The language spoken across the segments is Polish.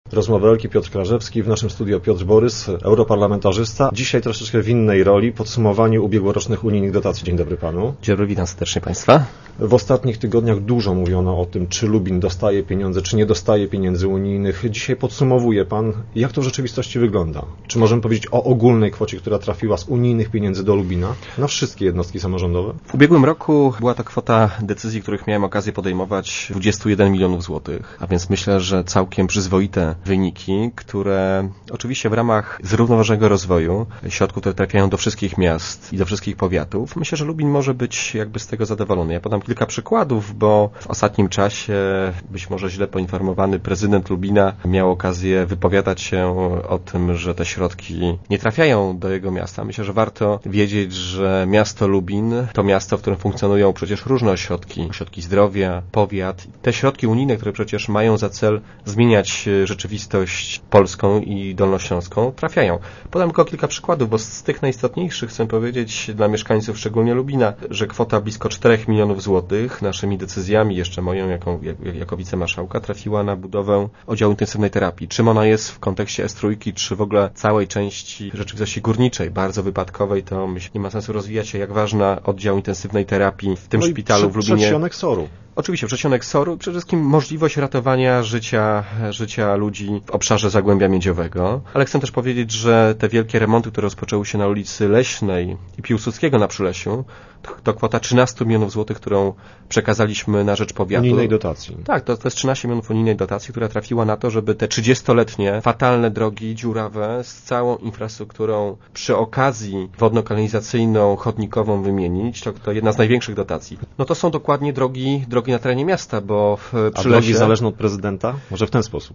Rozmowy Elki, Piotr Krażewski, w naszym studio Piotr Borys, europarlamentarzysta. Dzisiaj troszeczkę w innej roli, podsumowanie ubiegłorocznych unijnych dotacji. Dzień dobry panu. Dzień dobry, witam serdecznie państwa. W ostatnich tygodniach dużo mówiono o tym, czy Lubin dostaje pieniądze, czy nie dostaje pieniędzy unijnych. Dzisiaj podsumowuje pan, jak to w rzeczywistości wygląda. Czy możemy powiedzieć o ogólnej kwocie, która trafiła z unijnych pieniędzy do Lubina na wszystkie jednostki samorządowe? W ubiegłym roku była to kwota decyzji, których miałem okazję podejmować 21 milionów złotych, a więc myślę, że całkiem przyzwoite wyniki, które oczywiście w ramach zrównoważonego rozwoju, środków, które trafiają do wszystkich miast i do wszystkich powiatów, myślę, że Lubin może być jakby z tego zadowolony. Ja podam kilka przykładów, bo w ostatnim czasie, być może źle poinformowany prezydent Lubina miał okazję wypowiadać się o tym, że te środki nie trafiają do jego miasta. Myślę, że warto wiedzieć, że miasto Lubin to miasto, w którym funkcjonują przecież różne ośrodki zdrowia, powiat. Te środki unijne, które przecież mają za cel zmieniać rzeczywistość polską i dolnośląską, trafiają. Podam tylko kilka przykładów, bo z tych najistotniejszych chcę powiedzieć dla mieszkańców, szczególnie Lubina, że kwota blisko 4 milionów złotych naszymi decyzjami, jeszcze moją jako wicemarszałka, trafiła na budowę oddziału intensywnej terapii. Czym ona jest w kontekście S3, czy w ogóle całej części rzeczywistości górniczej, bardzo wypadkowej, to myślę, nie ma sensu rozwijać się, jak ważna oddział intensywnej terapii w tym szpitalu w Lubinie. Przedsionek SOR-u. Oczywiście, przedsionek SOR-u, przede wszystkim możliwość ratowania życia ludzi w obszarze Zagłębia Miedziowego. Ale chcę też powiedzieć, że te wielkie remonty, które rozpoczęły się na ulicy Leśnej i Piłsudskiego na Przylesiu, to kwota 13 milionów złotych, którą przekazaliśmy na rzecz powiatu. Unijnej dotacji. Tak, to jest 13 milionów unijnej dotacji, która trafiła na to, żeby te 30-letnie, fatalne drogi dziurawe z całą infrastrukturą przy okazji wodno-kanalizacyjną, chodnikową wymienić. To jedna z największych dotacji. No to są dokładnie drogi na terenie miasta, bo w Przylesie... A drogi zależne od prezydenta? Może w ten sposób?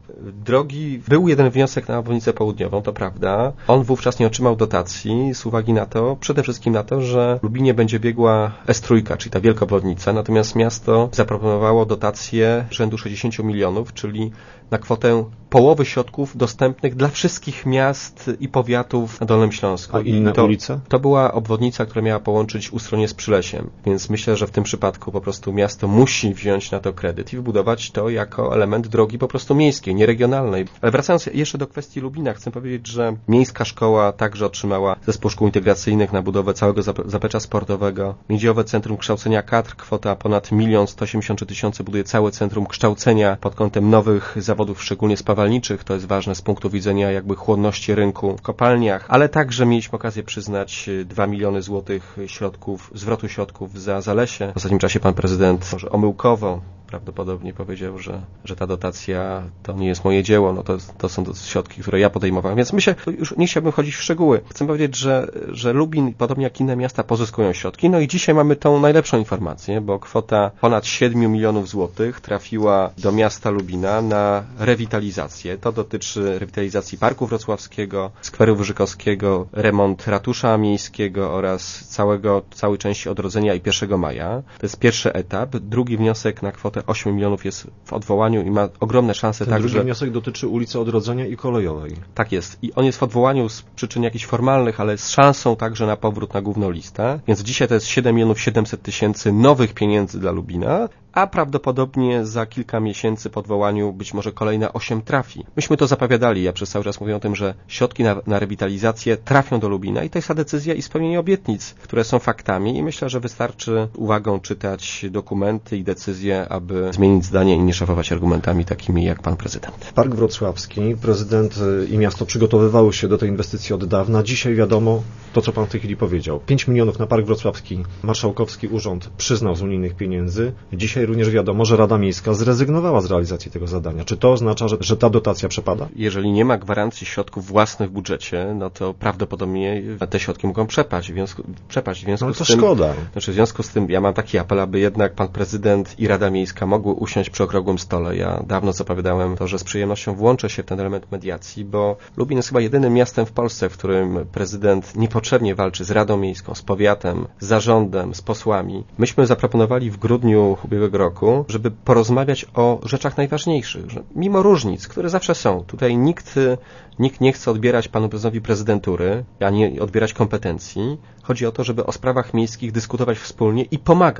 Był jeden wniosek na obwodnicę południową, to prawda. On wówczas nie otrzymał dotacji z uwagi na to, przede wszystkim na to, że w Lubinie będzie biegła S3, czyli ta wielka obwodnica, natomiast miasto zaproponowało dotację rzędu 60 milionów, czyli na kwotę połowy środków dostępnych dla wszystkich miast i powiatów na Dolnym Śląsku. A inne ulice? To była obwodnica, która miała połączyć Ustronie z Przylesiem, więc myślę, że w tym przypadku po prostu miasto musi wziąć na to kredyt i wybudować to jako element drogi po prostu miejskiej, nie regionalnej. Ale wracając jeszcze do kwestii Lubina, chcę powiedzieć, że miejska szkoła także otrzymała zespół szkół integracyjnych na budowę całego zaplecza sportowego. Miedziowe Centrum Kształcenia Kadr, kwota ponad 1 183 000 buduje całe centrum kształcenia pod kątem nowych zawodów, szczególnie spawalniczych. To jest ważne z punktu widzenia jakby chłonności rynku w kopalniach, ale także mieliśmy okazję przyznać 2 miliony złotych zwrotu środków za Zalesie. W ostatnim czasie pan prezydent może omyłkowo prawdopodobnie powiedział, że ta dotacja to nie jest moje dzieło, no to są środki, które ja podejmowałem, więc myślę, już nie chciałbym chodzić w szczegóły. Chcę powiedzieć, że Lubin, podobnie jak inne miasta, pozyskują środki. No i dzisiaj mamy tą najlepszą informację, bo kwota ponad 7 milionów złotych trafiła do miasta Lubina na rewitalizację. To dotyczy rewitalizacji Parku Wrocławskiego, Skweru Wyżykowskiego, remont ratusza miejskiego oraz całej części Odrodzenia i 1 Maja. To jest pierwszy etap. Drugi wniosek na kwotę 8 milionów jest w odwołaniu i ma ogromne szanse także... Drugi wniosek dotyczy ulicy Odrodzenia i Kolejowej. Tak jest. I on jest w odwołaniu z przyczyn jakichś formalnych, ale z szansą także na powrót na główną listę. Więc dzisiaj to jest 7 700 000 nowych pieniędzy dla Lubina, a prawdopodobnie za kilka miesięcy po odwołaniu być może kolejne 8 trafi. Myśmy to zapowiadali, ja przez cały czas mówię o tym, że środki na rewitalizację trafią do Lubina i to jest ta decyzja i spełnienie obietnic, które są faktami i myślę, że wystarczy uwagą czytać dokumenty i decyzje, aby zmienić zdanie i nie szafować argumentami takimi jak pan prezydent. Park Wrocławski, prezydent i miasto przygotowywały się do tej inwestycji od dawna. Dzisiaj wiadomo to, co pan w tej chwili powiedział. 5 milionów na Park Wrocławski marszałkowski urząd przyznał z unijnych pieniędzy. Dzisiaj również wiadomo, że Rada Miejska zrezygnowała z realizacji tego zadania. Czy to oznacza, że ta dotacja przepada? Jeżeli nie ma gwarancji środków własnych w budżecie, no to prawdopodobnie te środki mogą przepaść. No to szkoda. Znaczy, w związku z tym ja mam taki apel, aby jednak pan prezydent i Rada Miejska mogły usiąść przy okrągłym stole. Ja dawno zapowiadałem to, że z przyjemnością włączę się w ten element mediacji, bo Lubin jest chyba jedynym miastem w Polsce, w którym prezydent niepotrzebnie walczy z Radą Miejską, z powiatem, z zarządem, z posłami. Myśmy zaproponowali w grudniu ubiegłego roku, żeby porozmawiać o rzeczach najważniejszych, że mimo różnic, które zawsze są. Tutaj nikt nie chce odbierać panu prezydentowi prezydentury, ani odbierać kompetencji. Chodzi o to, żeby o sprawach miejskich dyskutować wspólnie i pomagać.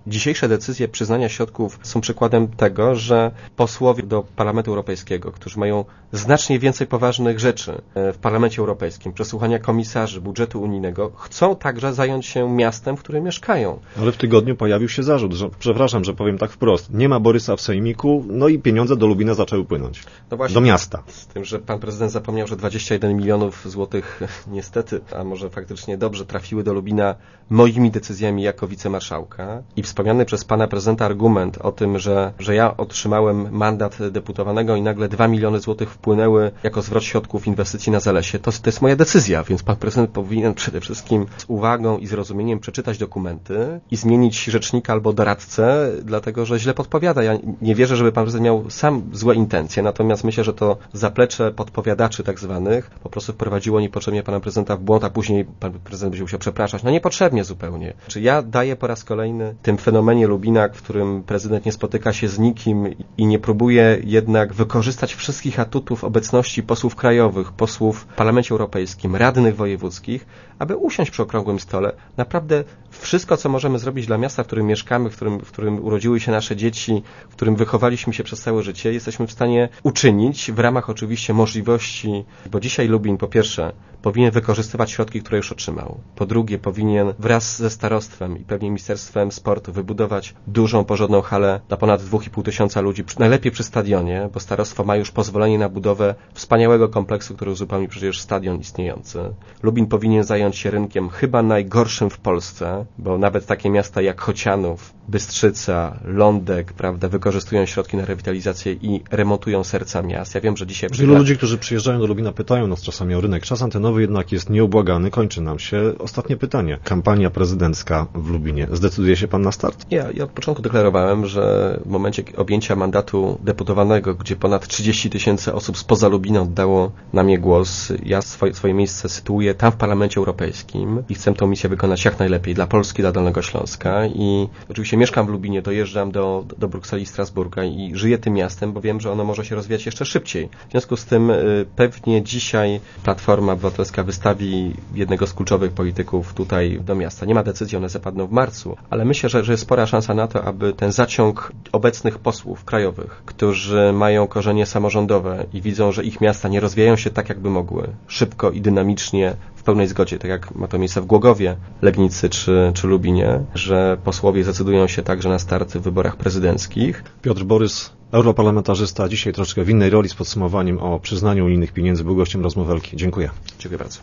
Dzisiejsze decyzje przyznania środków są przykładem tego, że posłowie do Parlamentu Europejskiego, którzy mają znacznie więcej poważnych rzeczy w Parlamencie Europejskim, przesłuchania komisarzy, budżetu unijnego, chcą także zająć się miastem, w którym mieszkają. Ale w tygodniu pojawił się zarzut, że, przepraszam, że powiem tak wprost, nie ma Borysa w sejmiku, no i pieniądze do Lubina zaczęły płynąć. No właśnie, do miasta. Z tym, że pan prezydent zapomniał, że 21 milionów złotych niestety, a może faktycznie dobrze trafiły do Lubina moimi decyzjami jako wicemarszałka i wspomniany przez pana prezydenta argument o tym, że ja otrzymałem mandat deputowanego i nagle 2 miliony złotych wpłynęły jako zwrot środków inwestycji na Zalesie, to jest moja decyzja, więc pan prezydent powinien przede wszystkim z uwagą i zrozumieniem przeczytać dokumenty i zmienić rzecznika albo doradcę, dlatego że źle podpowiada. Ja nie wierzę, żeby pan prezydent miał sam złe intencje, natomiast myślę, że to zaplecze podpowiadaczy tak zwanych po prostu wprowadziło niepotrzebnie pana prezydenta w błąd, a później pan prezydent będzie musiał przepraszać. No niepotrzebnie zupełnie. Czy ja daję po raz kolejny tym fenomenie Lubina, w którym prezydent nie spotyka się z nikim i nie próbuje jednak wykorzystać wszystkich atutów obecności posłów krajowych, posłów w Parlamencie Europejskim, radnych wojewódzkich, aby usiąść przy okrągłym stole. Naprawdę wszystko, co możemy zrobić dla miasta, w którym mieszkamy, w którym urodziły się nasze dzieci, w którym wychowaliśmy się przez całe życie, jesteśmy w stanie uczynić w ramach oczywiście możliwości, bo dzisiaj Lubin po pierwsze powinien wykorzystywać środki, które już otrzymał. Po drugie, powinien wraz ze starostwem i pewnie Ministerstwem Sportu wybudować dużą, porządną halę na ponad 2,5 tysiąca ludzi, najlepiej przy stadionie, bo starostwo ma już pozwolenie na budowę wspaniałego kompleksu, który uzupełni przecież stadion istniejący. Lubin powinien zająć się rynkiem chyba najgorszym w Polsce, bo nawet takie miasta jak Chocianów, Bystrzyca, Lądek, prawda, wykorzystują środki na rewitalizację i remontują serca miast. Ja wiem, że dzisiaj... Wielu ludzi, którzy przyjeżdżają do Lubina, pytają nas czasami o rynek. Czas antenowy jednak jest nieubłagany, kończy nam się. Ostatnie pytanie. Kampania prezydencka w Lubinie. Zdecyduje się pan na start? Ja od początku deklarowałem, że w momencie objęcia mandatu deputowanego, gdzie ponad 30 000 osób spoza Lubina oddało na mnie głos, ja swoje miejsce sytuuję tam w Parlamencie Europejskim i chcę tę misję wykonać jak najlepiej dla Polski, dla Dolnego Śląska i oczywiście mieszkam w Lubinie, dojeżdżam do Brukseli i Strasburga i żyję tym miastem, bo wiem, że ono może się rozwijać jeszcze szybciej. W związku z tym pewnie dzisiaj Platforma Obywatelska wystawi jednego z kluczowych polityków tutaj do miasta. Nie ma decyzji, one zapadną w marcu, ale myślę, że jest spora szansa na to, aby ten zaciąg obecnych posłów krajowych, którzy mają korzenie samorządowe i widzą, że ich miasta nie rozwijają się tak, jakby mogły, szybko i dynamicznie, w pełnej zgodzie, tak jak ma to miejsce w Głogowie, Legnicy czy Lubinie, że posłowie zdecydują się także na start w wyborach prezydenckich. Piotr Borys, europarlamentarzysta, dzisiaj troszkę w innej roli z podsumowaniem o przyznaniu unijnych pieniędzy, był gościem Rozmówelki. Dziękuję. Dziękuję bardzo.